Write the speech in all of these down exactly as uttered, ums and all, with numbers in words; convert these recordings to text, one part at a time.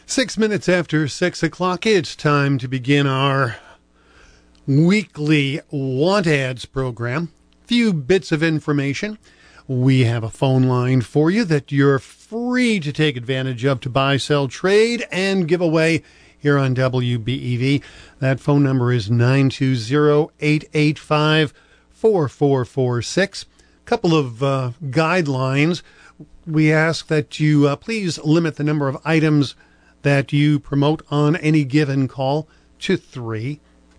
Six minutes after six o'clock, it's time to begin our weekly Want Ads program. Few bits of information. We have a phone line for you that you're free to take advantage of to buy, sell, trade, and give away here on W B E V. That phone number is nine two zero, eight eight five, four four four six. Couple of uh, guidelines. We ask that you uh, please limit the number of items that you promote on any given call to three.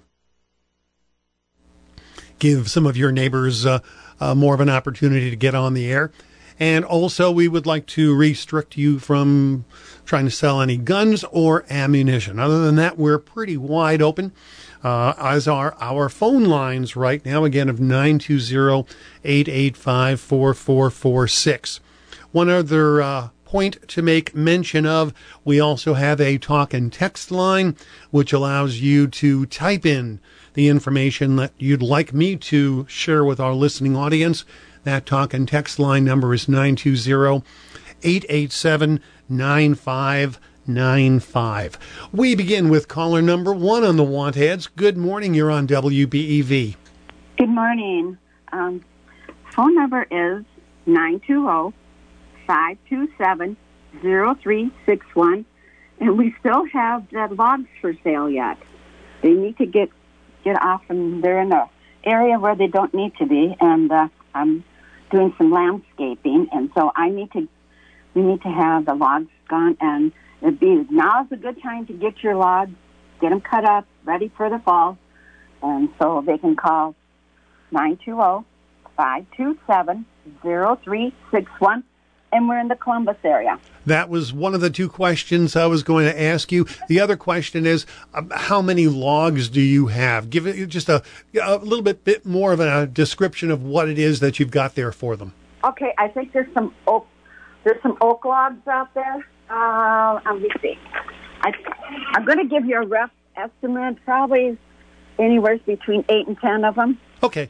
Give some of your neighbors uh, uh, more of an opportunity to get on the air. And also, we would like to restrict you from trying to sell any guns or ammunition. Other than that, we're pretty wide open, uh, as are our phone lines right now, again, of nine two zero, eight eight five, four four four six. One other uh, point to make mention of, we also have a talk and text line, which allows you to type in the information that you'd like me to share with our listening audience. That talk and text line number is nine two zero, eight eight seven, nine five nine five. We begin with caller number one on the Want Ads. Good morning. You're on W B E V. Good morning. Um, phone number is nine two zero, five two seven, zero three six one, and we still have the logs for sale yet. They need to get get off, and they're in an area where they don't need to be, and uh, I'm doing some landscaping, and so I need to we need to have the logs gone, and it'd be now's a good time to get your logs, get them cut up, ready for the fall, and so they can call nine two zero, five two seven, zero three six one, and we're in the Columbus area. That was one of the two questions I was going to ask you. The other question is, uh, how many logs do you have? Give it just a, a little bit, bit more of a description of what it is that you've got there for them. Okay, I think there's some oak, there's some oak logs out there. Uh, let me see. I, I'm going to give you a rough estimate, probably anywhere between eight and ten of them. Okay.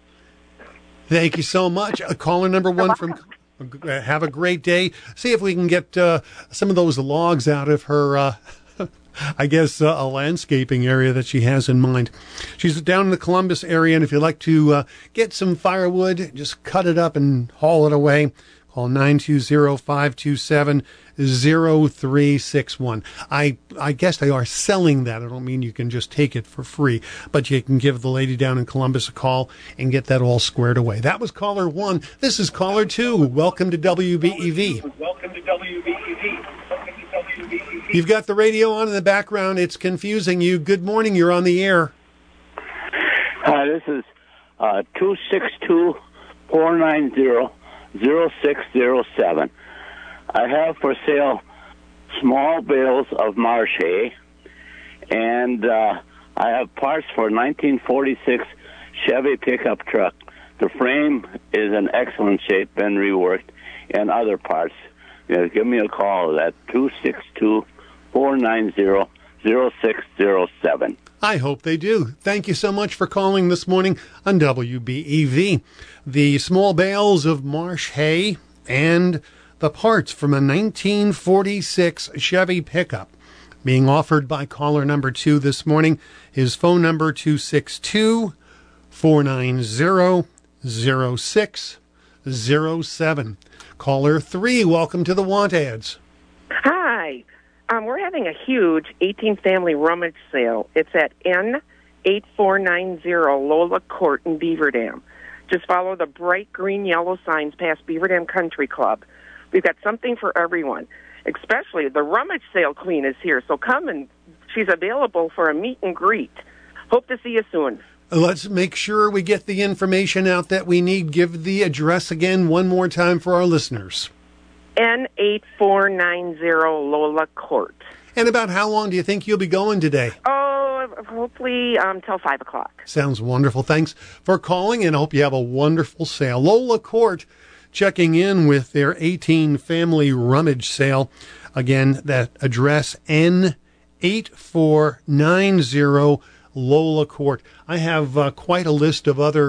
Thank you so much. Uh, caller number one from... Have a great day. See if we can get uh, some of those logs out of her, uh, I guess, uh, a landscaping area that she has in mind. She's down in the Columbus area, and if you'd like to uh, get some firewood, just cut it up and haul it away. Call nine two zero, five two seven, zero three six one. I I guess they are selling that. I don't mean you can just take it for free, but you can give the lady down in Columbus a call and get that all squared away. That was caller one. This is caller two. Welcome to W B E V. Welcome to W B E V. You've got the radio on in the background. It's confusing you. Good morning. You're on the air. Hi, this is uh, two six two, four nine zero, zero six zero seven. I have for sale small bales of marsh hay, and uh, I have parts for a nineteen forty-six Chevy pickup truck. The frame is in excellent shape, been reworked, and other parts. You know, give me a call at two six two, four nine zero, zero six zero seven. I hope they do. Thank you so much for calling this morning on W B E V. The small bales of marsh hay and the parts from a nineteen forty-six Chevy pickup being offered by caller number two this morning. His phone number two six two, four nine zero, zero six zero seven. Caller three, welcome to the Want Ads. Hi. Um, we're having a huge eighteen family rummage sale. It's at N eight four nine zero Lola Court in Beaver Dam. Just follow the bright green yellow signs past Beaver Dam Country Club. We've got something for everyone, especially the rummage sale queen is here. So come, and she's available for a meet and greet. Hope to see you soon. Let's make sure we get the information out that we need. Give the address again one more time for our listeners. N eight four nine zero Lola Court. And about how long do you think you'll be going today? Oh, hopefully um, till five o'clock. Sounds wonderful. Thanks for calling, and I hope you have a wonderful sale. Lola Court checking in with their eighteen family rummage sale. Again, that address N eight four nine zero Lola Court. I have uh, quite a list of other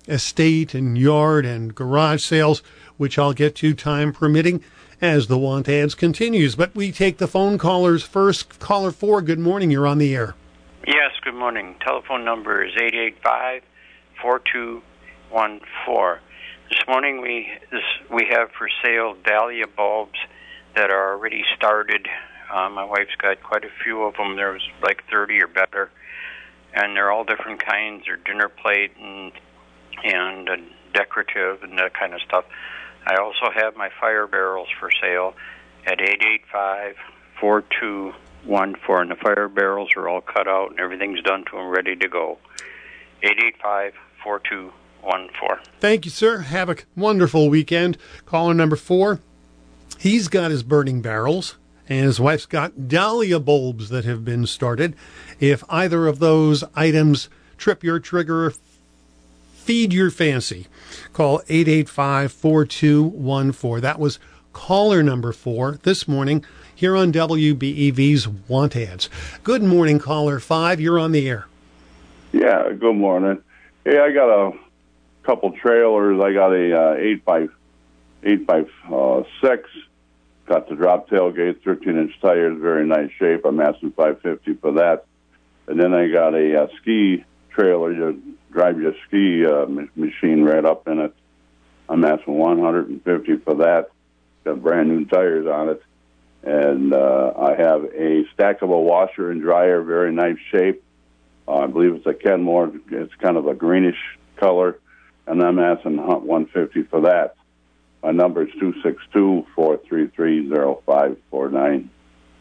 estate and yard and garage sales, which I'll get to time permitting as the Want Ads continues. But we take the phone callers first. Caller four, good morning. You're on the air. Yes, good morning. Telephone number is eight eight five, four two one four. This morning we this, we have for sale dahlia bulbs that are already started. Uh, my wife's got quite a few of them. There's like thirty or better, and they're all different kinds. They're dinner plate and and uh, decorative and that kind of stuff. I also have my fire barrels for sale at eight eight five, four two one four, and the fire barrels are all cut out and everything's done to them, ready to go. eight eight five, four two one four. Thank you, sir. Have a wonderful weekend. Caller number four, he's got his burning barrels, and his wife's got dahlia bulbs that have been started. If either of those items trip your trigger, feed your fancy, call eight eight five, four two one four. That was caller number four this morning here on W B E V's Want Ads. Good morning, caller five. You're on the air. Yeah, good morning. Hey, I got a couple trailers. I got a uh, eight by eight by uh, six. Got the drop tailgate, thirteen inch tires, very nice shape. I'm asking five fifty for that. And then I got a, uh ski trailer. You drive your ski uh, machine right up in it. I'm asking one hundred fifty for that. Got brand new tires on it. And uh, I have a stackable washer and dryer, very nice shape. Uh, I believe it's a Kenmore. It's kind of a greenish color. And I'm asking one hundred fifty for that. My number is two six two, four three three, zero five four nine.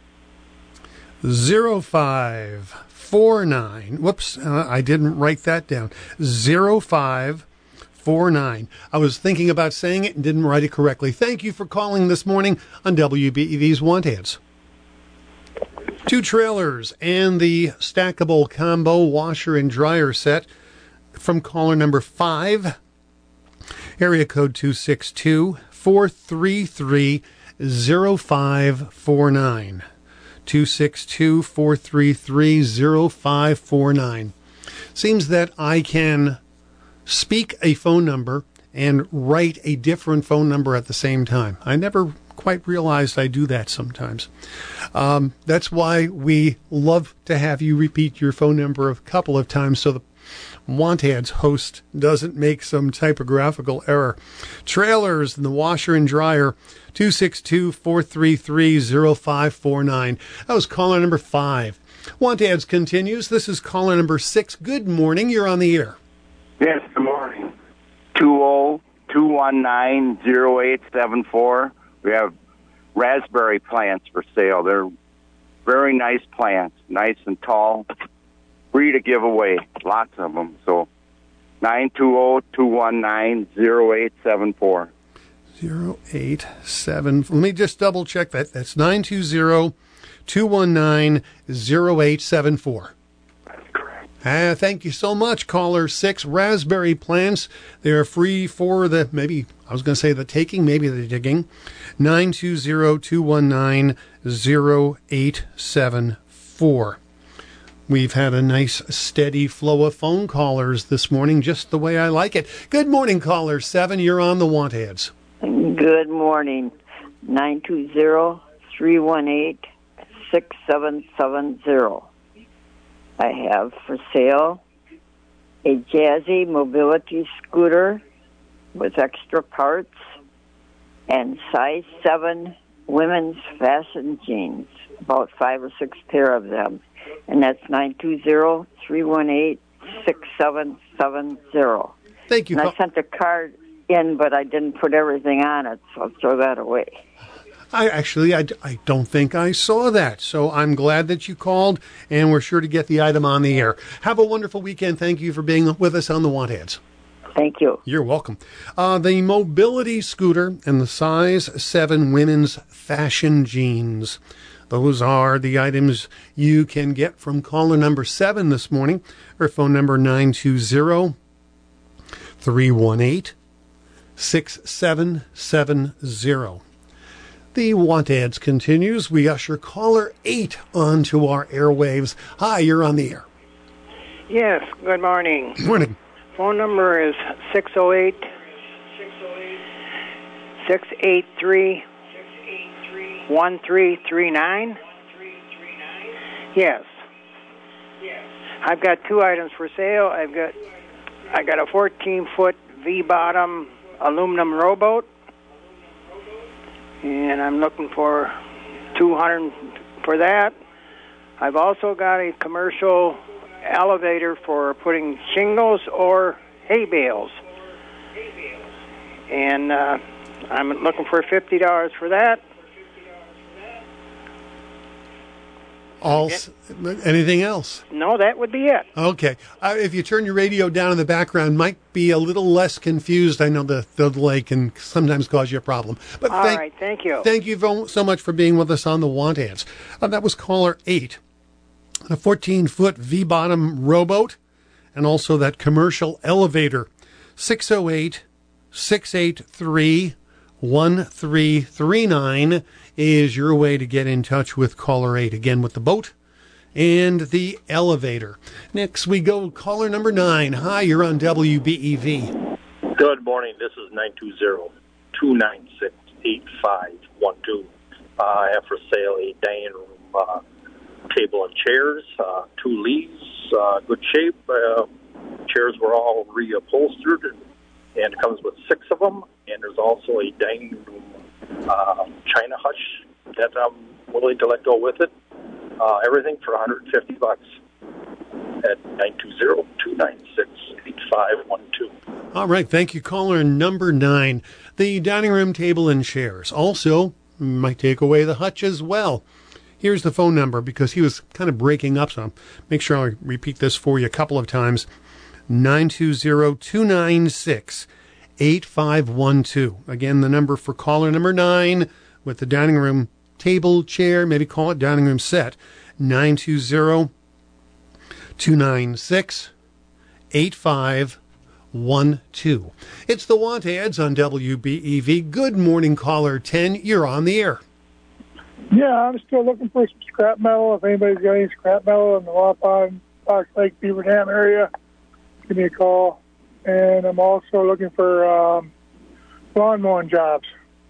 zero five four nine. Whoops, uh, I didn't write that down. zero five four nine. I was thinking about saying it and didn't write it correctly. Thank you for calling this morning on W B E V's Want Ads. Two trailers and the stackable combo washer and dryer set from caller number five. Area code two six two, four three three, zero five four nine. two six two, four three three, zero five four nine. Seems that I can speak a phone number and write a different phone number at the same time. I never quite realized I do that sometimes. Um, that's why we love to have you repeat your phone number a couple of times so the Want Ads host doesn't make some typographical error. Trailers and the washer and dryer, two six two, four three three, zero five four nine. That was caller number five. Want Ads continues. This is caller number six. Good morning. You're on the air. Yes, good morning. two oh two one nine, zero eight seven four. We have raspberry plants for sale. They're very nice plants, nice and tall. Free to give away, lots of them. So nine two zero, two one nine, zero eight seven four. zero eight seven. Let me just double check that. That's nine two zero, two one nine, zero eight seven four. That's correct. Uh, thank you so much, caller six. Raspberry plants. They're free for the, maybe, I was going to say the taking, maybe the digging. nine two zero, two one nine, zero eight seven four. We've had a nice steady flow of phone callers this morning, just the way I like it. Good morning, caller seven. You're on the Want Ads. Good morning. nine two zero, three one eight, six seven seven zero. I have for sale a Jazzy mobility scooter with extra parts and size seven women's fashion jeans, about five or six pair of them. And that's nine two zero, three one eight, six seven seven zero. Thank you. And I sent a card in, but I didn't put everything on it, so I'll throw that away. I actually, I, I don't think I saw that. So I'm glad that you called, and we're sure to get the item on the air. Have a wonderful weekend. Thank you for being with us on the Want Ads. Thank you. You're welcome. Uh, the mobility scooter and the size seven women's fashion jeans. Those are the items you can get from caller number seven this morning. Her phone number nine two zero, three one eight, six seven seven zero. The Want Ads continues. We usher caller eight onto our airwaves. Hi, you're on the air. Yes, good morning. Morning. phone number is six oh eight, six eight three, one three three nine. Yes. I've got two items for sale. I've got I got a fourteen foot V-bottom aluminum rowboat, and I'm looking for two hundred for that. I've also got a commercial elevator for putting shingles or hay bales, and uh, I'm looking for fifty dollars for that. All, anything else? No, that would be it. Okay. Uh, if you turn your radio down in the background, might be a little less confused. I know the, the delay can sometimes cause you a problem. But All thank, right, thank you. Thank you so much for being with us on the Want Ads. Uh, that was caller eight. A fourteen foot V-bottom rowboat, and also that commercial elevator. six oh eight, six eight three, one three three nine is your way to get in touch with caller eight. Again, with the boat and the elevator. Next, we go caller number nine. Hi, you're on W B E V. Good morning. This is nine two zero, two nine six, eight five one two. Uh, I have for sale a dining room uh, table and chairs, uh, two leaves, uh, good shape. Uh, chairs were all reupholstered, and, and it comes with six of them. And there's also a dining room uh, china hutch that I'm willing to let go with it. Uh, everything for one hundred fifty bucks at nine two zero, two nine six, eight five one two. All right. Thank you, caller number nine. The dining room table and chairs. Also, might take away the hutch as well. Here's the phone number, because he was kind of breaking up, so make sure I repeat this for you a couple of times. nine two zero, two nine six, eight five one two. Again, the number for caller number nine with the dining room table, chair, maybe call it dining room set, nine two zero, two nine six, eight five one two. It's the Want Ads on W B E V. Good morning, caller ten. You're on the air. Yeah, I'm still looking for some scrap metal. If anybody's got any scrap metal in the Waupun, Fox Lake, Beaver Dam area, give me a call. And I'm also looking for um, lawn mowing jobs.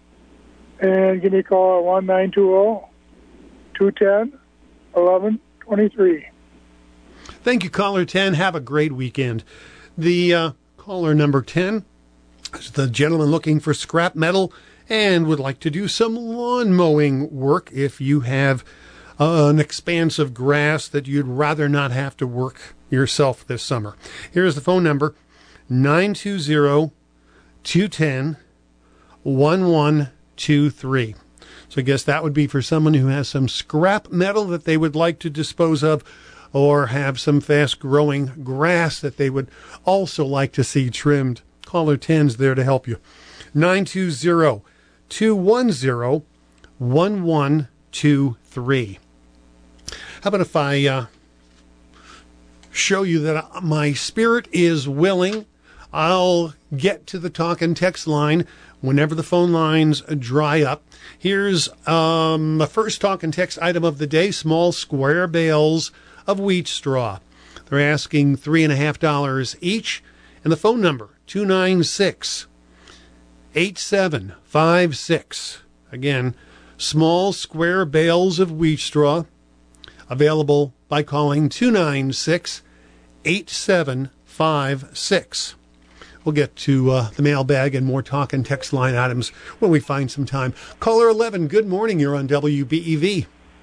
And give me a call at one nine two zero, two one zero, one one two three. Thank you, caller ten. Have a great weekend. The uh, caller number ten is the gentleman looking for scrap metal and would like to do some lawn mowing work. If you have uh, an expanse of grass that you'd rather not have to work yourself this summer. Here's the phone number, nine two zero, two one zero, one one two three. So I guess that would be for someone who has some scrap metal that they would like to dispose of, or have some fast-growing grass that they would also like to see trimmed. Caller ten's there to help you. nine two zero, two one zero, one one two three. How about if I uh, show you that my spirit is willing? I'll get to the talk and text line whenever the phone lines dry up. Here's um, a first talk and text item of the day, small square bales of wheat straw. They're asking three and a half dollars each, and the phone number, two nine six, eight seven five six. Again, small square bales of wheat straw, available by calling two nine six, eight seven five six. We'll get to uh, the mailbag and more talk and text line items when we find some time. Caller eleven, good morning. You're on W B E V.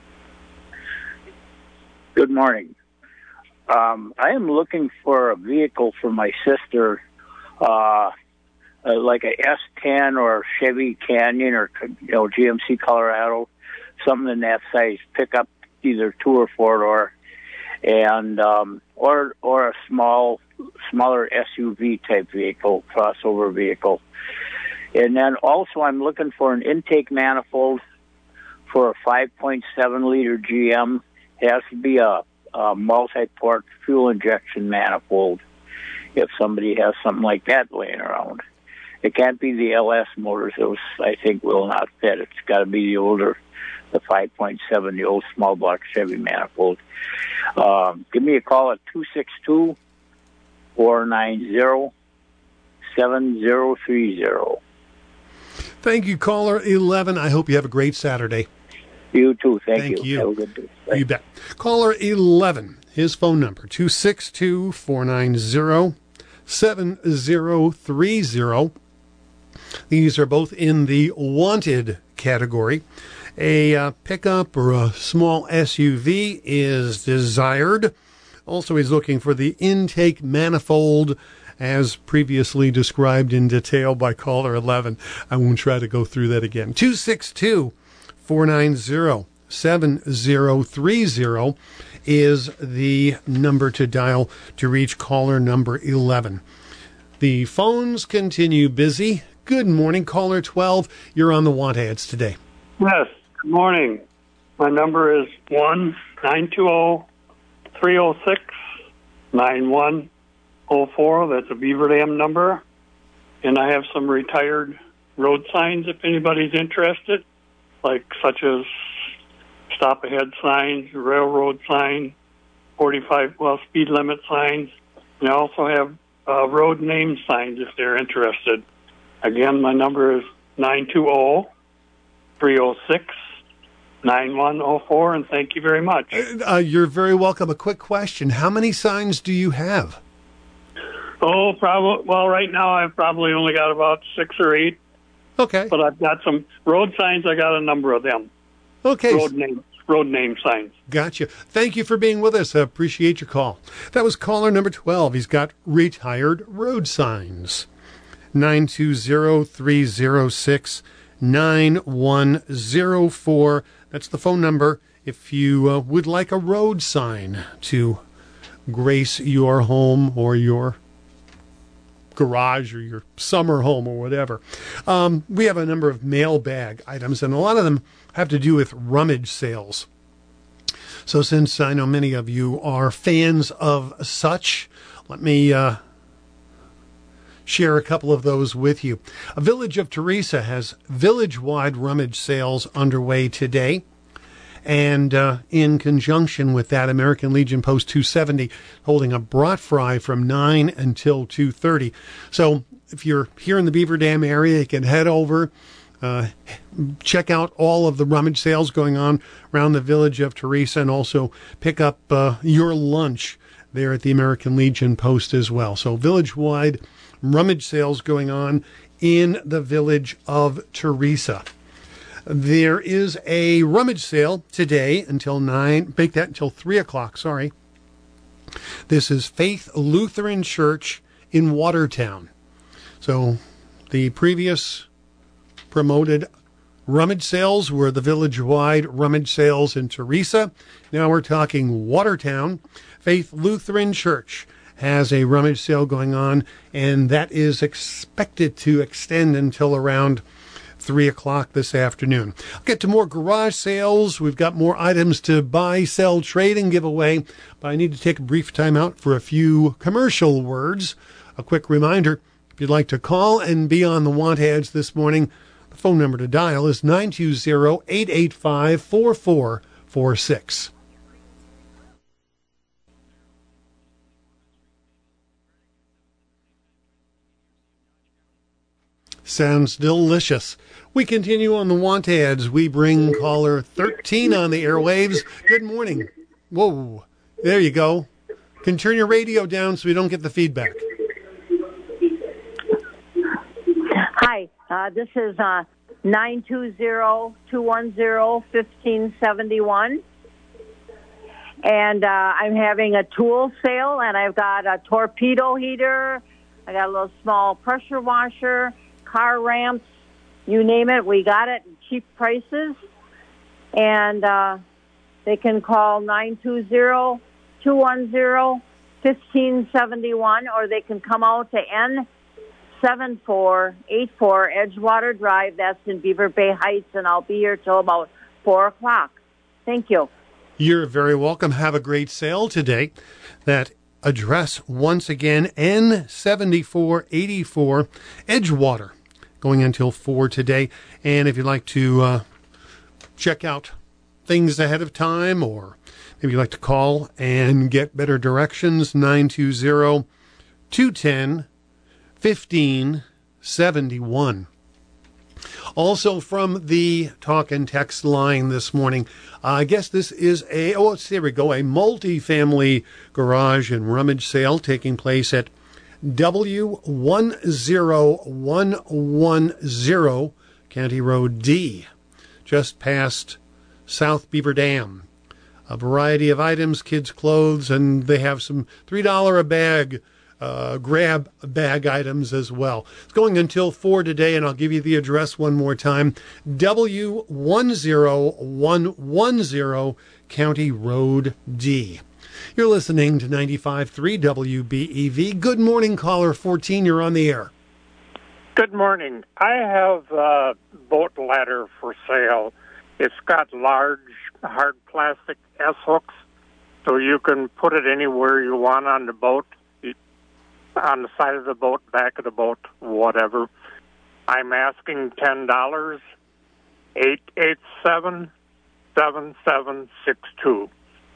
Good morning. Um, I am looking for a vehicle for my sister, uh, uh, like a S ten or Chevy Canyon or you know G M C Colorado, something in that size pickup, either two or four door, and um, or or a small, smaller S U V type vehicle, crossover vehicle. And then also I'm looking for an intake manifold for a five point seven liter G M. It has to be a, a multi-port fuel injection manifold if somebody has something like that laying around. It can't be the L S motors. Those, I think, will not fit. It's got to be the older, the five point seven, the old small block Chevy manifold. Um, give me a call at two six two, four nine zero, seven zero three zero. Thank you, caller eleven. I hope you have a great Saturday. You too. Thank, Thank you. you. Have a good day. Bye. You bet. Caller eleven, his phone number, two six two, four nine zero, seven zero three zero. These are both in the wanted category. A uh, pickup or a small S U V is desired. Also, he's looking for the intake manifold as previously described in detail by caller eleven. I won't try to go through that again. two six two, four nine zero, seven zero three zero is the number to dial to reach caller number eleven. The phones continue busy. Good morning, caller twelve. You're on the want ads today. Yes, good morning. My number is one nine two zero, three zero six, nine one zero four. That's a Beaver Dam number. And I have some retired road signs if anybody's interested, like such as stop ahead signs, railroad sign, forty-five, well, speed limit signs. And I also have uh, road name signs if they're interested. Again, my number is nine two zero, three zero six, nine one zero four, and thank you very much. Uh, you're very welcome. A quick question. How many signs do you have? Oh, probably. Well, right now I've probably only got about six or eight. Okay. But I've got some road signs. I got a number of them. Okay. Road name, road name signs. Gotcha. Thank you for being with us. I appreciate your call. That was caller number twelve. He's got retired road signs. nine two zero, three zero six, nine one zero four. That's the phone number if you uh, would like a road sign to grace your home or your garage or your summer home or whatever. Um, we have a number of mailbag items, and a lot of them have to do with rummage sales. So since I know many of you are fans of such, let me uh, share a couple of those with you. A Village of Teresa has village-wide rummage sales underway today. And uh, in conjunction with that, American Legion Post two seventy holding a brat fry from nine until two thirty. So if you're here in the Beaver Dam area, you can head over, uh, check out all of the rummage sales going on around the Village of Teresa, and also pick up uh, your lunch there at the American Legion Post as well. So village-wide rummage sales going on in the Village of Teresa. There is a rummage sale today until nine, make that until three o'clock, sorry. This is Faith Lutheran Church in Watertown. So the previous promoted rummage sales were the village-wide rummage sales in Teresa. Now we're talking Watertown. Faith Lutheran Church has a rummage sale going on, and that is expected to extend until around three o'clock this afternoon. I'll get to more garage sales. We've got more items to buy, sell, trade, and give away, but I need to take a brief time out for a few commercial words. A quick reminder, if you'd like to call and be on the want ads this morning, the phone number to dial is nine two zero, eight eight five, four four four six. Sounds delicious. We continue on the want ads. We bring caller thirteen on the airwaves. Good morning. Whoa, there you go. Can you turn your radio down so we don't get the feedback? Hi, uh, this is uh, nine two zero, two one zero, one five seven one. And uh, I'm having a tool sale, and I've got a torpedo heater. I got a little small pressure washer, car ramps, you name it. We got it, cheap prices. And uh, they can call nine two zero, two one zero, one five seven one, or they can come out to N seven four eight four Edgewater Drive. That's in Beaver Bay Heights, and I'll be here till about four o'clock. Thank you. You're very welcome. Have a great sale today. That address, once again, N seventy-four eighty-four Edgewater, going until four today. And if you'd like to uh, check out things ahead of time, or maybe you'd like to call and get better directions, nine two zero, two one zero, one five seven one. Also from the talk and text line this morning, uh, I guess this is a, oh, there we go, a multi-family garage and rummage sale taking place at W one zero one one zero County Road D, just past South Beaver Dam. A variety of items, kids' clothes, and they have some three dollars a bag uh, grab bag items as well. It's going until four today, and I'll give you the address one more time. W one zero one one zero County Road D. You're listening to ninety-five point three W B E V. Good morning, caller fourteen. You're on the air. Good morning. I have a boat ladder for sale. It's got large, hard plastic S-hooks, so you can put it anywhere you want on the boat, on the side of the boat, back of the boat, whatever. I'm asking ten dollars, eight eight seven, seven seven six two.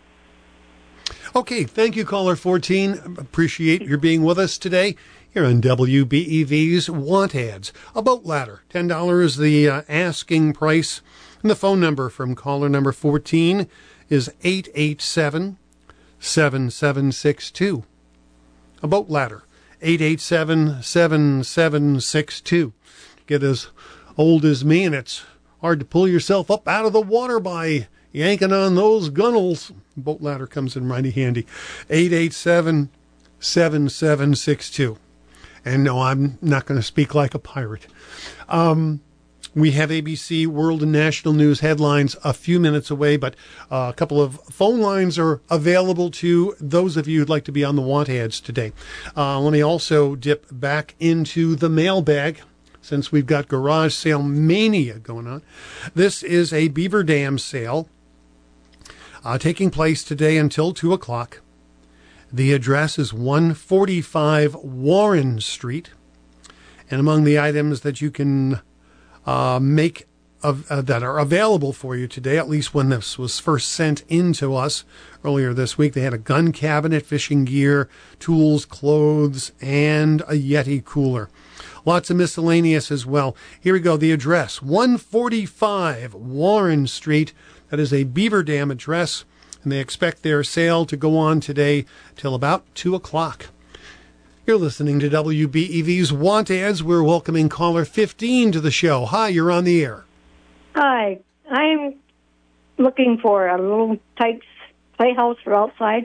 Okay, thank you, caller fourteen. Appreciate your being with us today here on W B E V's Want Ads. A boat ladder, ten dollars the uh, asking price. And the phone number from caller number fourteen is eight eight seven, seven seven six two. A boat ladder, eight eight seven, seven seven six two. Get as old as me, and it's hard to pull yourself up out of the water by yanking on those gunnels. Boat ladder comes in mighty handy. eight eight seven, seven seven six two. And no, I'm not going to speak like a pirate. Um, we have A B C World and National News headlines a few minutes away, but uh, a couple of phone lines are available to those of you who'd like to be on the Want Ads today. Uh, let me also dip back into the mailbag, since we've got garage sale mania going on. This is a Beaver Dam sale uh, taking place today until two o'clock. The address is one forty-five Warren Street. And among the items that you can uh, make of, uh, that are available for you today, at least when this was first sent in to us earlier this week, they had a gun cabinet, fishing gear, tools, clothes, and a Yeti cooler. Lots of miscellaneous as well. Here we go. The address, one forty-five Warren Street. That is a Beaver Dam address, and they expect their sale to go on today till about two o'clock. You're listening to W B E V's Want Ads. We're welcoming caller fifteen to the show. Hi, you're on the air. Hi, I'm looking for a little Tykes playhouse for outside,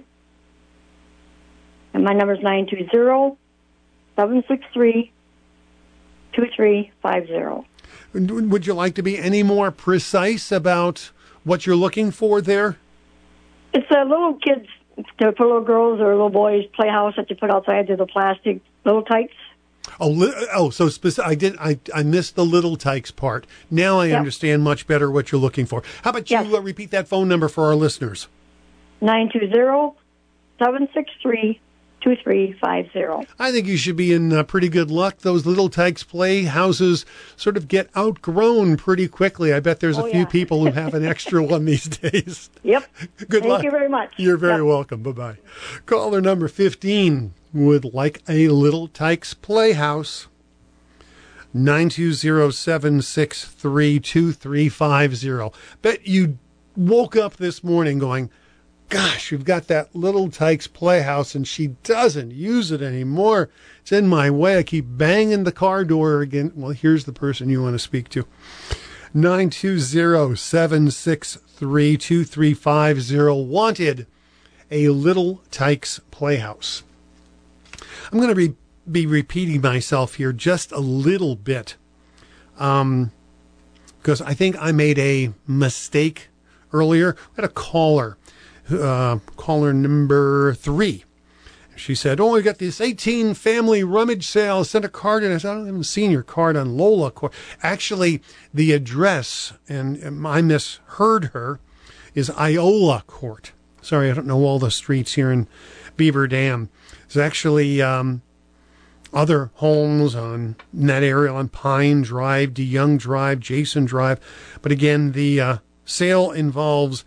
and my number is nine two zero, seven six three, two three five zero. Would you like to be any more precise about what you're looking for there? It's a little kids, for little girls or little boys playhouse that you put outside. They're the plastic little Tykes. Oh, li- oh, so specific. I did. I, I missed the little Tykes part. Now I yep. understand much better what you're looking for. How about you yes. uh, repeat that phone number for our listeners? nine two zero, seven six three, two three five zero. I think you should be in uh, pretty good luck. Those little Tykes playhouses sort of get outgrown pretty quickly. I bet there's oh, a few yeah. people who have an extra one these days. Yep. Good Thank luck. Thank you very much. You're very yep. welcome. Bye-bye. Caller number fifteen would like a little Tykes playhouse. nine two zero, seven six three, two three five zero. Bet you woke up this morning going, gosh, you've got that little Tykes playhouse and she doesn't use it anymore. It's in my way. I keep banging the car door again. Well, here's the person you want to speak to. nine two zero, seven six three, two three five zero. Wanted a little Tykes playhouse. I'm going to be, be repeating myself here just a little bit um, because I think I made a mistake earlier. I had a caller. Uh, caller number three. She said, oh, we got this eighteen family rummage sale. I sent a card in. I said, I haven't seen your card on Lola Court. Actually, the address, and, and I misheard her, is Iola Court. Sorry, I don't know all the streets here in Beaver Dam. There's actually um, other homes on in that area on Pine Drive, DeYoung Drive, Jason Drive. But again, the uh, sale involves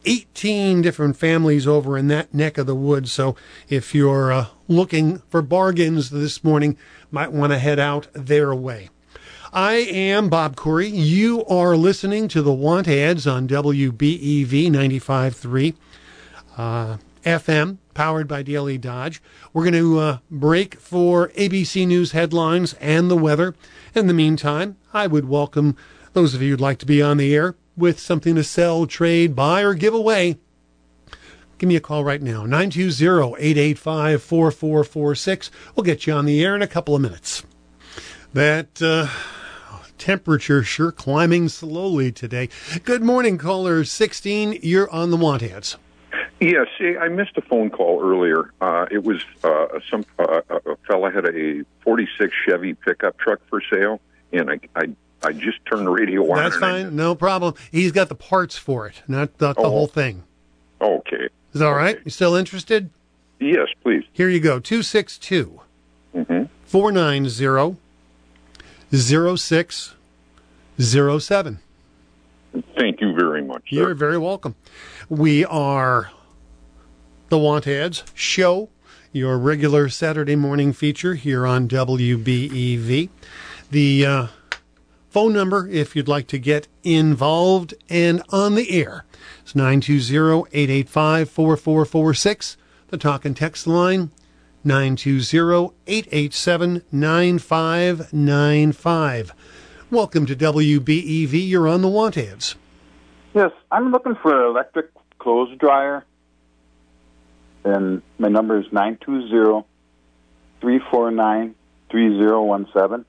eighteen different families over in that neck of the woods. So if you're uh, looking for bargains this morning, might want to head out their way. I am Bob Corey. You are listening to the Want Ads on W B E V ninety-five point three uh, F M, powered by Daily Dodge. We're going to uh, break for A B C News headlines and the weather. In the meantime, I would welcome those of you who'd like to be on the air with something to sell, trade, buy, or give away. Give me a call right now, nine two zero, eight eight five, four four four six. We'll get you on the air in a couple of minutes. That uh, temperature sure climbing slowly today. Good morning, caller sixteen. You're on the Want Ads. Yes, I missed a phone call earlier. Uh, it was uh, some uh, a fella had a forty-six Chevy pickup truck for sale, and I I, I just turned the radio on. That's fine, I, no problem. He's got the parts for it, not the, the oh, whole thing. Okay. Is that all right? Okay. You still interested? Yes, please. Here you go, two six two, four nine zero, zero six zero seven. Thank you very much, sir. You're very welcome. We are the Want Ads Show, your regular Saturday morning feature here on W B E V. The uh, phone number, if you'd like to get involved and on the air, is nine two zero, eight eight five, four four four six. The talk and text line, nine two zero, eight eight seven, nine five nine five. Welcome to W B E V. You're on the Want Ads. Yes, I'm looking for an electric clothes dryer, and my number is nine two zero, three four nine, three zero one seven.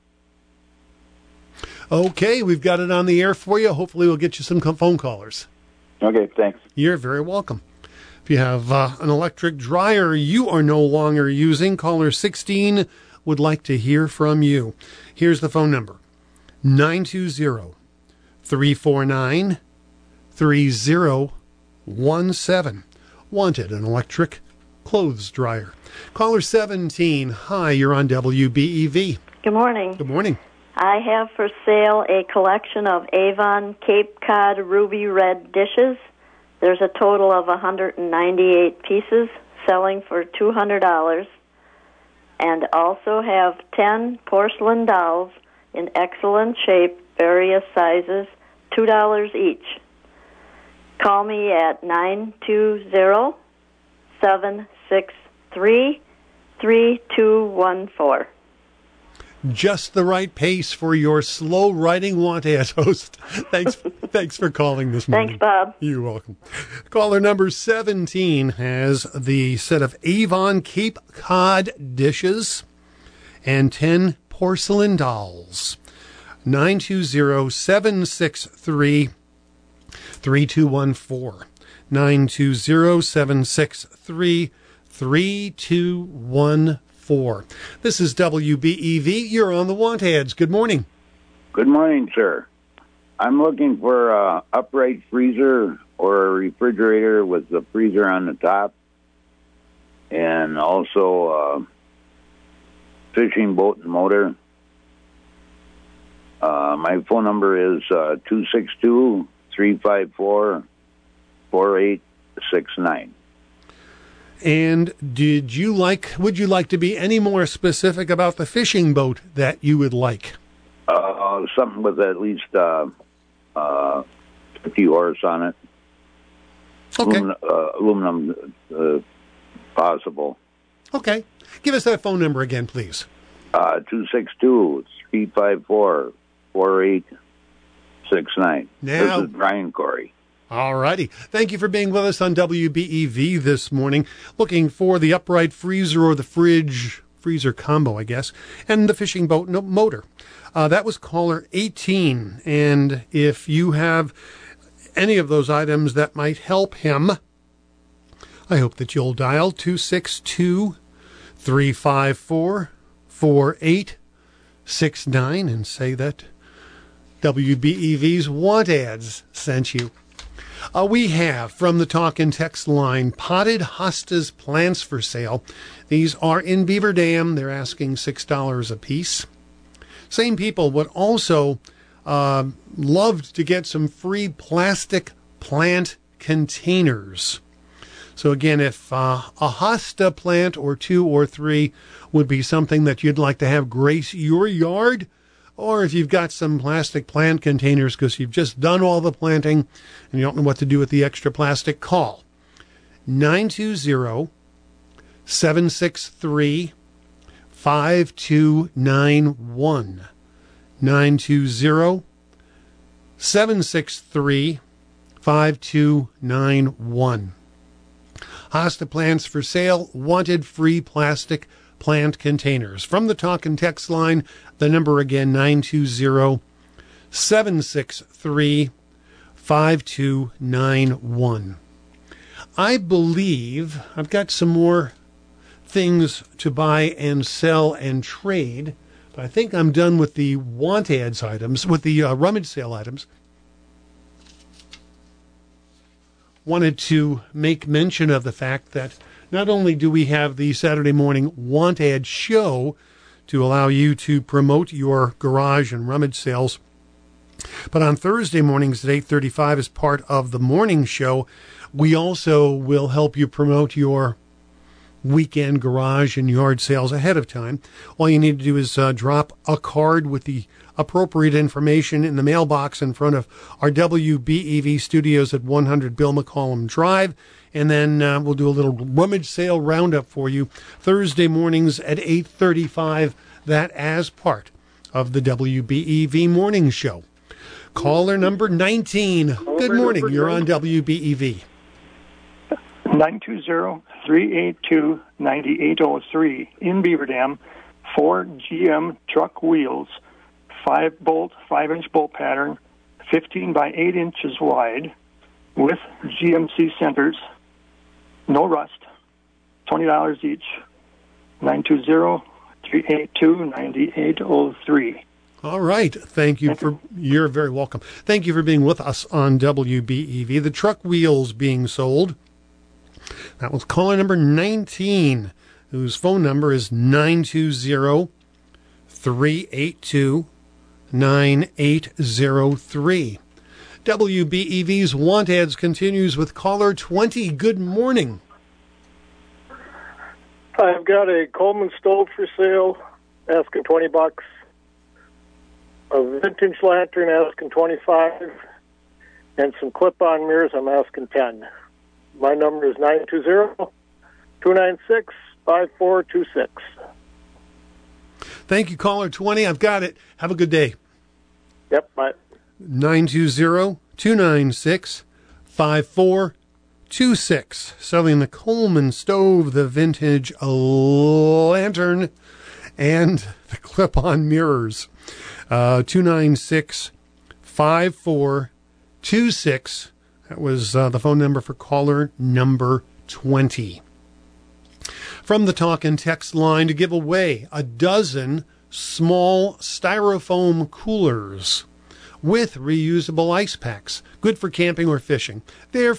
Okay, we've got it on the air for you. Hopefully we'll get you some phone callers. Okay, thanks. You're very welcome. If you have uh, an electric dryer you are no longer using, caller sixteen would like to hear from you. Here's the phone number, nine two zero, three four nine, three zero one seven. Wanted an electric clothes dryer. Caller seventeen, hi, you're on W B E V. Good morning. Good morning. I have for sale a collection of Avon Cape Cod Ruby Red dishes. There's a total of one hundred ninety-eight pieces, selling for two hundred dollars. And also have ten porcelain dolls in excellent shape, various sizes, two dollars each. Call me at nine two zero, seven six three, three two one four. Just the right pace for your slow-writing Want Ad host. Thanks thanks for calling this morning. Thanks, Bob. You're welcome. Caller number seventeen has the set of Avon Cape Cod dishes and ten porcelain dolls. nine two zero, seven six three, three two one four. nine two zero, seven six three, three two one four. This is W B E V. You're on the Want Ads. Good morning. Good morning, sir. I'm looking for a upright freezer or a refrigerator with the freezer on the top, and also a fishing boat and motor. Uh, my phone number is uh, two six two, three five four, four eight six nine. And did you like, would you like to be any more specific about the fishing boat that you would like? Uh, something with at least uh, uh, fifty horse on it. Okay. Aluminum, uh, aluminum uh, possible. Okay. Give us that phone number again, please. Uh, two six two, three five four, four eight six nine. Now, this is Brian Corey. All righty. Thank you for being with us on W B E V this morning. Looking for the upright freezer or the fridge freezer combo, I guess, and the fishing boat no, motor. Uh, that was caller eighteen. And if you have any of those items that might help him, I hope that you'll dial two six two, three five four, four eight six nine and say that W B E V's Want Ads sent you. Uh, we have, from the talk and text line, potted hostas plants for sale. These are in Beaver Dam. They're asking six dollars a piece. Same people would also uh, love to get some free plastic plant containers. So again, if uh, a hosta plant or two or three would be something that you'd like to have grace your yard, or if you've got some plastic plant containers because you've just done all the planting and you don't know what to do with the extra plastic, call nine two zero, seven six three, five two nine one. nine two zero, seven six three, five two nine one. Hosta plants for sale, wanted free plastic plant containers. From the talk and text line, the number again, nine two zero, seven six three, five two nine one. I believe I've got some more things to buy and sell and trade, but I think I'm done with the want ads items, with the uh, rummage sale items. Wanted to make mention of the fact that not only do we have the Saturday morning want ad show to allow you to promote your garage and rummage sales, but on Thursday mornings at eight thirty-five as part of the morning show, we also will help you promote your weekend garage and yard sales ahead of time. All you need to do is uh, drop a card with the appropriate information in the mailbox in front of our W B E V studios at one hundred Bill McCollum Drive, and then uh, we'll do a little rummage sale roundup for you Thursday mornings at eight thirty-five, that as part of the W B E V morning show. Caller number nineteen. Good morning. You're on W B E V. nine two zero, three eight two, nine eight zero three in Beaver Dam, four G M truck wheels, five bolt, five inch bolt pattern, fifteen by eight inches wide, with G M C centers, no rust, twenty dollars each. nine two zero, three eight two, nine eight zero three. All right. Thank you for, you're very welcome. Thank you for being with us on W B E V. The truck wheels being sold. That was caller number nineteen, whose phone number is nine two zero, three eight two, nine eight zero three. W B E V's Want Ads continues with caller twenty. Good morning. I've got a Coleman stove for sale, asking twenty bucks. A vintage lantern, asking twenty-five, and some clip-on mirrors, I'm asking ten. My number is nine two zero, two nine six, five four two six. Thank you, caller twenty. I've got it. Have a good day. Yep, bye. nine two zero, two nine six, five four two six. Selling the Coleman stove, the vintage lantern, and the clip-on mirrors. Uh, two nine six, five four two six. That was uh, the phone number for caller number twenty. From the talk and text line, to give away a dozen small styrofoam coolers with reusable ice packs. Good for camping or fishing. They're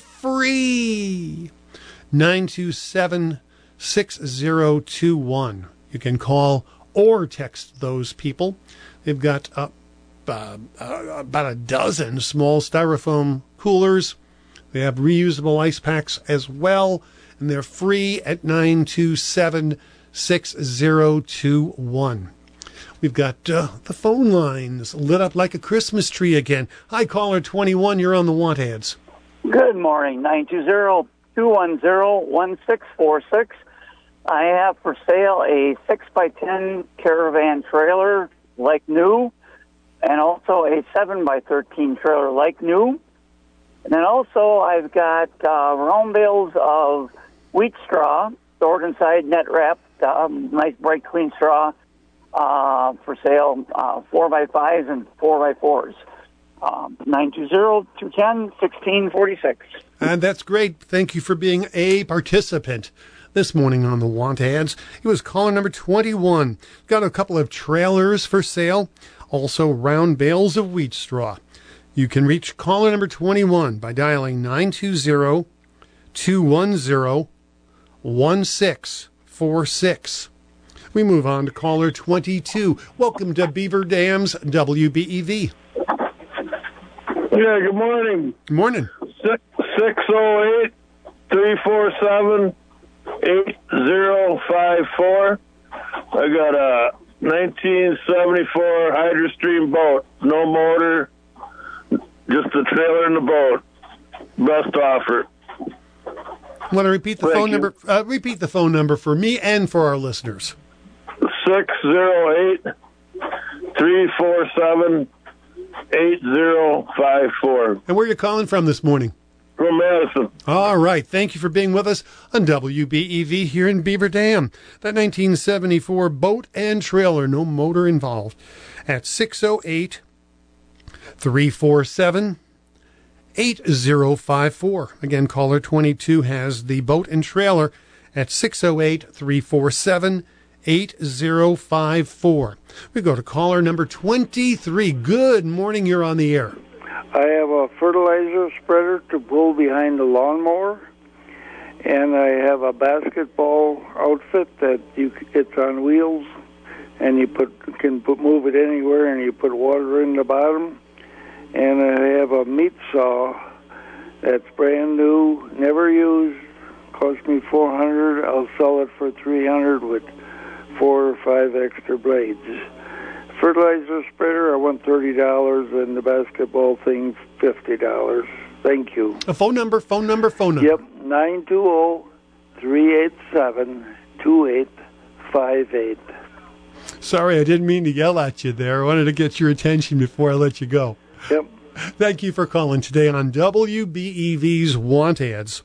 free. nine two seven, six zero two one. You can call or text those people. They've got uh, uh, uh, about a dozen small styrofoam coolers. They have reusable ice packs as well, and they're free at nine two seven, six zero two one. We've got uh, the phone lines lit up like a Christmas tree again. Hi, caller twenty-one. You're on the Want Ads. Good morning. nine two zero, two one zero, one six four six. I have for sale a six by ten caravan trailer like new, and also a seven by thirteen trailer like new. And then also I've got uh, round bales of wheat straw stored inside net wrapped, um, nice bright clean straw uh, for sale, uh, four by fives and four by fours. Um, nine two zero, two one zero, one six four six. And that's great. Thank you for being a participant this morning on the Want Ads. It was caller number twenty-one. Got a couple of trailers for sale, also round bales of wheat straw. You can reach caller number twenty-one by dialing nine two zero, two one zero, one six four six. We move on to caller twenty-two. Welcome to Beaver Dam's W B E V. Yeah, good morning. Good morning. six oh eight, three four seven, eight oh five four. I got a nineteen seventy-four Hydrostream boat. No motor, just the trailer and the boat. Best offer. Want to repeat the Thank phone you. number? Uh, repeat the phone number for me and for our listeners. six oh eight, three four seven, eight oh five four. And where are you calling from this morning? From Madison. All right. Thank you for being with us on W B E V here in Beaver Dam. That nineteen seventy-four boat and trailer, no motor involved, at six oh eight, three four seven, eight oh five four. Again, caller twenty-two has the boat and trailer at six oh eight, three four seven, eight oh five four. We go to caller number twenty-three. Good morning. You're on the air. I have a fertilizer spreader to pull behind the lawnmower, and I have a basketball outfit that you it's on wheels, and you put can put, move it anywhere, and you put water in the bottom. And I have a meat saw that's brand new, never used, cost me four hundred dollars. I'll sell it for three hundred dollars with four or five extra blades. Fertilizer spreader, I want thirty dollars, and the basketball thing, fifty dollars. Thank you. A phone number, phone number, phone number. Yep, nine two zero, three eight seven, two eight five eight. Sorry, I didn't mean to yell at you there. I wanted to get your attention before I let you go. Yep. Thank you for calling today on W B E V's Want Ads.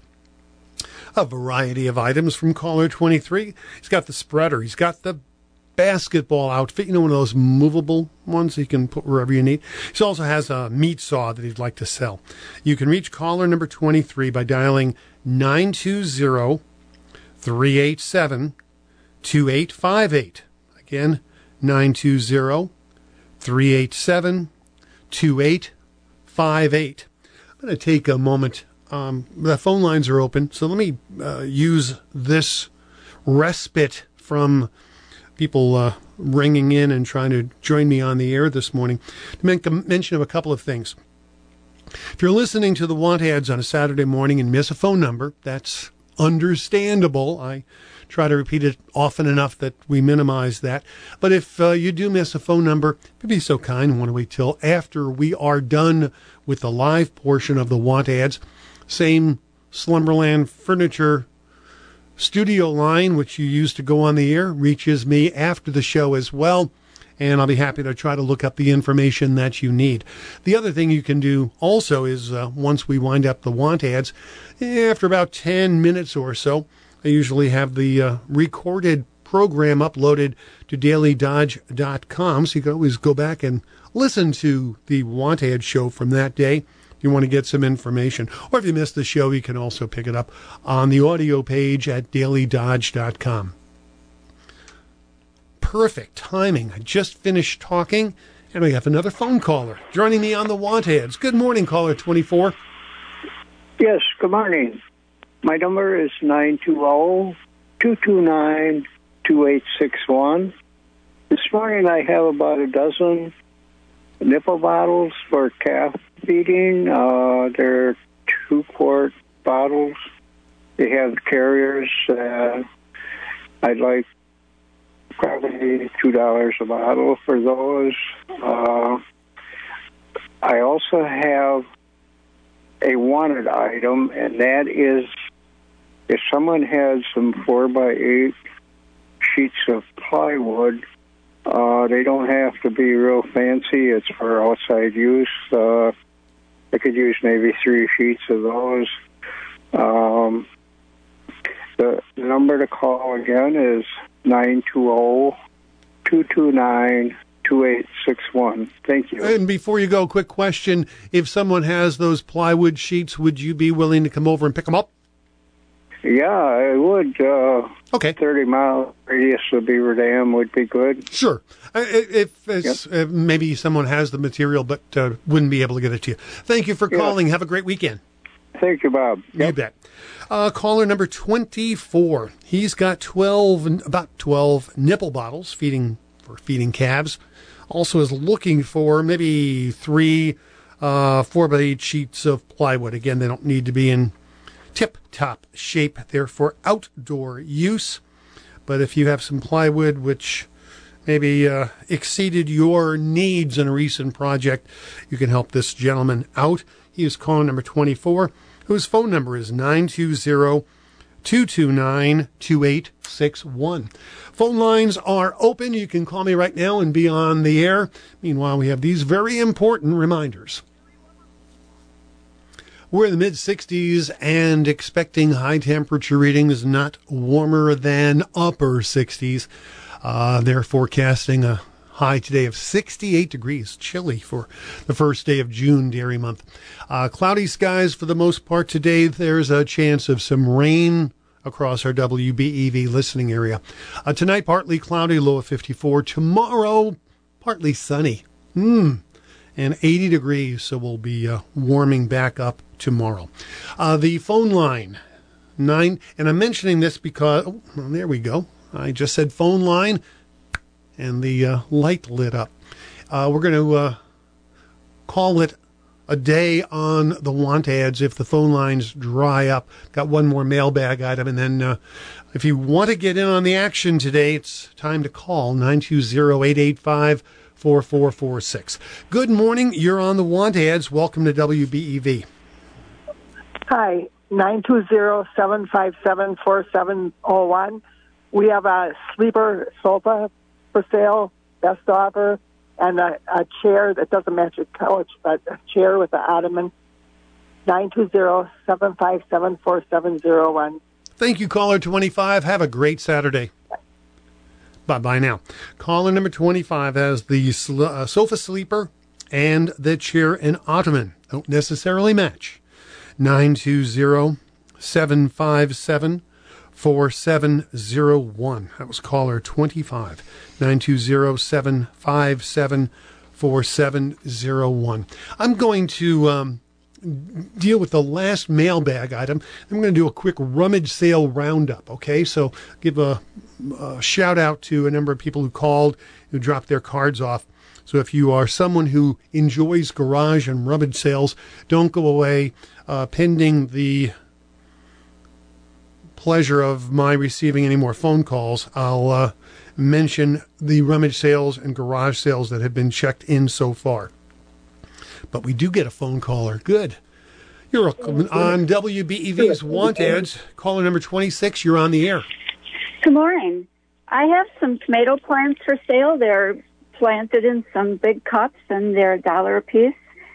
A variety of items from caller twenty-three. He's got the spreader. He's got the basketball outfit, you know, one of those movable ones you can put wherever you need. He also has a meat saw that he'd like to sell. You can reach caller number twenty-three by dialing nine two zero, three eight seven, two eight five eight. Again, nine two zero, three eight seven, two eight five eight. I'm going to take a moment. Um, the phone lines are open, so let me uh, use this respite from people uh, ringing in and trying to join me on the air this morning to make a mention of a couple of things. If you're listening to the Want Ads on a Saturday morning and miss a phone number, that's understandable. I try to repeat it often enough that we minimize that. But if uh, you do miss a phone number, be so kind, want to wait till after we are done with the live portion of the Want Ads. Same Slumberland Furniture studio line, which you use to go on the air, reaches me after the show as well, and I'll be happy to try to look up the information that you need. The other thing you can do also is uh, once we wind up the Want Ads, after about ten minutes or so, I usually have the uh, recorded program uploaded to daily dodge dot com, so you can always go back and listen to the Want Ad show from that day. You want to get some information. Or if you missed the show, you can also pick it up on the audio page at daily dodge dot com. Perfect timing. I just finished talking, and we have another phone caller joining me on the Want Ads. Good morning, caller twenty-four. Yes, good morning. My number is nine two zero, two two nine, two eight six one. This morning I have about a dozen nipple bottles for calf feeding. Uh, they're two-quart bottles. They have carriers. Uh, I'd like probably two dollars a bottle for those. Uh, I also have a wanted item, and that is if someone has some four by eight sheets of plywood. Uh, they don't have to be real fancy. It's for outside use. Uh, I could use maybe three sheets of those. Um, the, the number to call again is nine two zero, two two nine, two eight six one. Thank you. And before you go, quick question. If someone has those plywood sheets, would you be willing to come over and pick them up? Yeah, I would. Uh, okay. thirty mile radius of Beaver Dam would be good. Sure. Uh, If, it's, yep. if maybe someone has the material but uh, wouldn't be able to get it to you. Thank you for calling. Yeah. Have a great weekend. Thank you, Bob. Yep. You bet. Uh, caller number twenty-four. He's got twelve, about twelve nipple bottles feeding for feeding calves. Also is looking for maybe three uh, four by eight sheets of plywood. Again, they don't need to be in tip-top shape. They're for outdoor use. But if you have some plywood which maybe uh, exceeded your needs in a recent project, you can help this gentleman out. He is caller number twenty-four, whose phone number is nine two zero, two two nine, two eight six one. Phone lines are open. You can call me right now and be on the air. Meanwhile, we have these very important reminders. We're in the mid sixties and expecting high temperature readings, not warmer than upper sixties. Uh, they're forecasting a high today of sixty-eight degrees, chilly for the first day of June, dairy month. Uh, cloudy skies for the most part today. There's a chance of some rain across our W B E V listening area. Uh, tonight, partly cloudy, low of fifty-four. Tomorrow, partly sunny. Hmm. And eighty degrees, so we'll be uh, warming back up tomorrow. Uh, the phone line, nine, and I'm mentioning this because, oh, well, there we go. I just said phone line, and the uh, light lit up. Uh, we're going to uh, call it a day on the want ads if the phone lines dry up. Got one more mailbag item, and then uh, if you want to get in on the action today, it's time to call nine two zero, eight eight five, four four four six. Good morning. You're on the want ads. Welcome to W B E V. Hi, nine two zero, seven five seven, four seven zero one. We have a sleeper sofa for sale, best offer, and a, a chair that doesn't match a couch, but a chair with an ottoman. nine two zero, seven five seven, four seven zero one. Thank you, caller twenty-five. Have a great Saturday. Bye-bye now. Caller number twenty-five has the sl- uh, sofa sleeper and the chair and ottoman. Don't necessarily match. nine two zero, seven five seven, four seven zero one. That was caller twenty-five. nine two zero, seven five seven, four seven zero one. I'm going to um, deal with the last mailbag item. I'm going to do a quick rummage sale roundup, okay? So give a, a shout out to a number of people who called, who dropped their cards off. So if you are someone who enjoys garage and rummage sales, don't go away uh, pending the pleasure of my receiving any more phone calls. I'll uh, mention the rummage sales and garage sales that have been checked in so far. But we do get a phone caller. Good. You're on W B E V's Want Ads. Caller number twenty-six, you're on the air. Good morning. I have some tomato plants for sale. They're planted in some big cups, and they're a dollar a piece.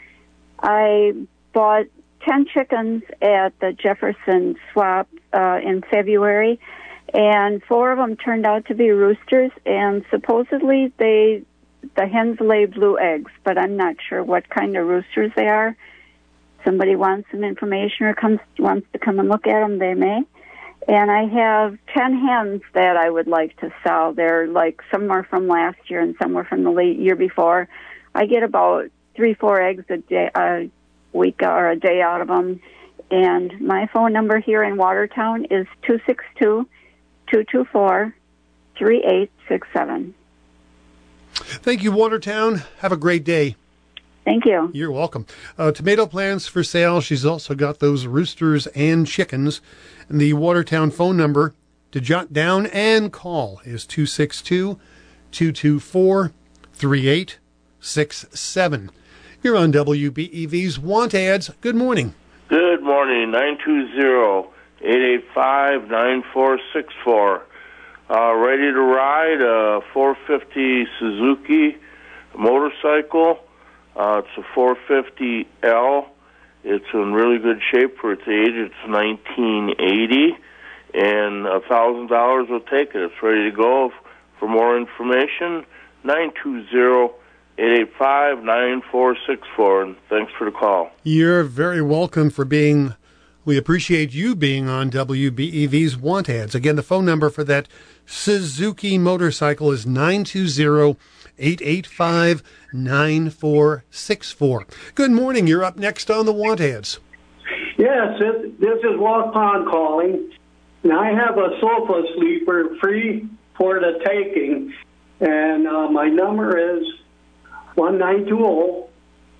I bought ten chickens at the Jefferson Swap uh, in February, and four of them turned out to be roosters, and supposedly they the hens lay blue eggs, but I'm not sure what kind of roosters they are. Somebody wants some information or comes wants to come and look at them, they may. And I have ten hens that I would like to sell. They're like some are from last year and some were from the late year before. I get about three, four eggs a day, a week or a day out of them. And my phone number here in Watertown is two six two, two two four, three eight six seven. Thank you, Watertown. Have a great day. Thank you. You're welcome. Uh, tomato plants for sale. She's also got those roosters and chickens. And the Watertown phone number to jot down and call is two six two, two two four, three eight six seven. You're on W B E V's Want Ads. Good morning. Good morning. nine two zero, eight eight five, nine four six four. Uh, ready to ride a four fifty Suzuki motorcycle. Uh, it's a four fifty L. It's in really good shape for its age. It's nineteen eighty, and a thousand dollars will take it. It's ready to go. For more information, nine two zero, eight eight five, nine four six four. And thanks for the call. You're very welcome for being. We appreciate you being on W B E V's Want Ads. Again, the phone number for that Suzuki motorcycle is nine two zero, eight eight five, nine four six four. Good morning. You're up next on the Want Ads. Yes, it, this is Walt Pond calling. And I have a sofa sleeper free for the taking. And uh, my number is one nine two zero,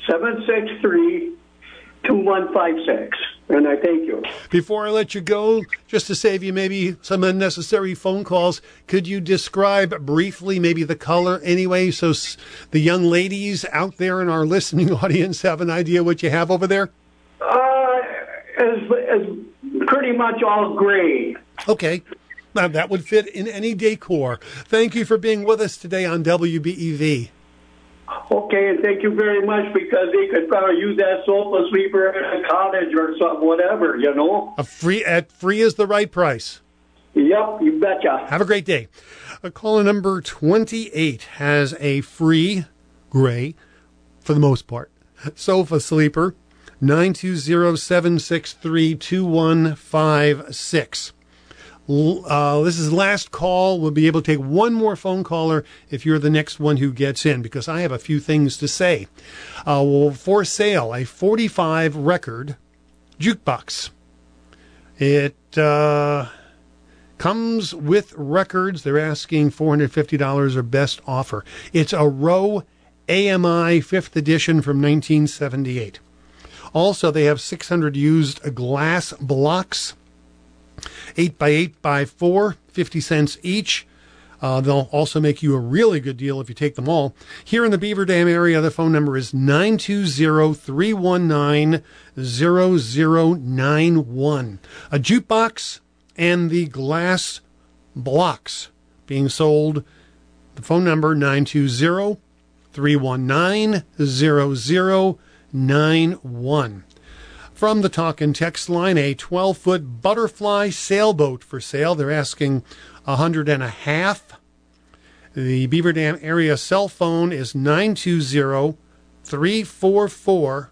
seven six three, two one five six. And I thank you. Before I let you go, just to save you maybe some unnecessary phone calls, could you describe briefly maybe the color anyway, so s- the young ladies out there in our listening audience have an idea what you have over there? Uh, as, as pretty much all gray. Okay. Now, that would fit in any decor. Thank you for being with us today on W B E V. Okay, and thank you very much, because they could probably use that sofa sleeper in a cottage or something, whatever, you know? A free at free is the right price. Yep, you betcha. Have a great day. Uh, caller number twenty-eight has a free gray, for the most part, sofa sleeper. nine two zero, seven six three, two one five six. Uh, this is last call. We'll be able to take one more phone caller if you're the next one who gets in, because I have a few things to say. Uh, well, for sale, a forty-five record jukebox. It uh, comes with records. They're asking four hundred fifty dollars or best offer. It's a Rowe A M I fifth edition from nineteen seventy-eight. Also, they have six hundred used glass blocks, eight by eight by four, fifty cents each. Uh, they'll also make you a really good deal if you take them all. Here in the Beaver Dam area, the phone number is nine two zero, three one nine, zero zero nine one. A jukebox and the glass blocks being sold. The phone number nine two zero, three one nine, zero zero nine one. From the talk and text line, a twelve-foot butterfly sailboat for sale. They're asking a hundred and a half. The Beaver Dam area cell phone is nine two zero, three four four,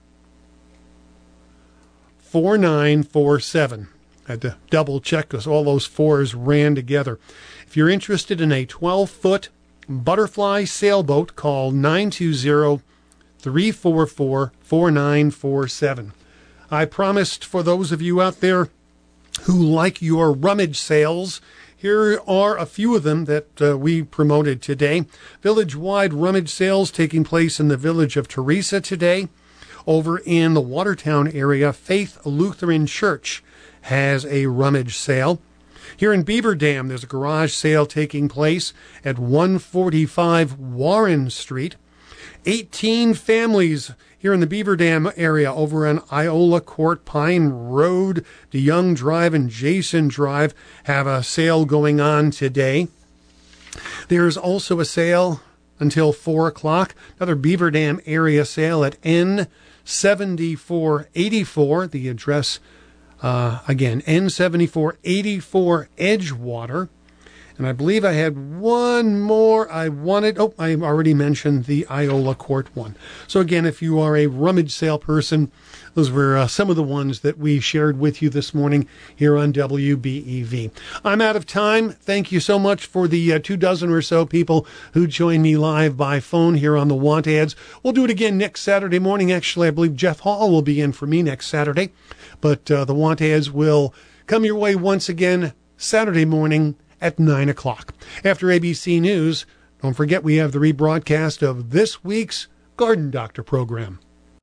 four nine four seven. I had to double check because all those fours ran together. If you're interested in a twelve-foot butterfly sailboat, call nine two zero, three four four, four nine four seven. I promised for those of you out there who like your rummage sales, here are a few of them that uh, we promoted today. Village-wide rummage sales taking place in the village of Teresa today. Over in the Watertown area, Faith Lutheran Church has a rummage sale. Here in Beaver Dam, there's a garage sale taking place at one forty-five Warren Street. eighteen families here in the Beaver Dam area over on Iola Court, Pine Road, DeYoung Drive, and Jason Drive have a sale going on today. There's also a sale until four o'clock, another Beaver Dam area sale at N seventy-four eighty-four. The address, uh, again, N seventy-four eighty-four Edgewater. And I believe I had one more I wanted. Oh, I already mentioned the Iola Court one. So again, if you are a rummage sale person, those were uh, some of the ones that we shared with you this morning here on W B E V. I'm out of time. Thank you so much for the uh, two dozen or so people who joined me live by phone here on the Want Ads. We'll do it again next Saturday morning. Actually, I believe Jeff Hall will be in for me next Saturday. But uh, the Want Ads will come your way once again Saturday morning at nine o'clock. After A B C News, don't forget we have the rebroadcast of this week's Garden Doctor program.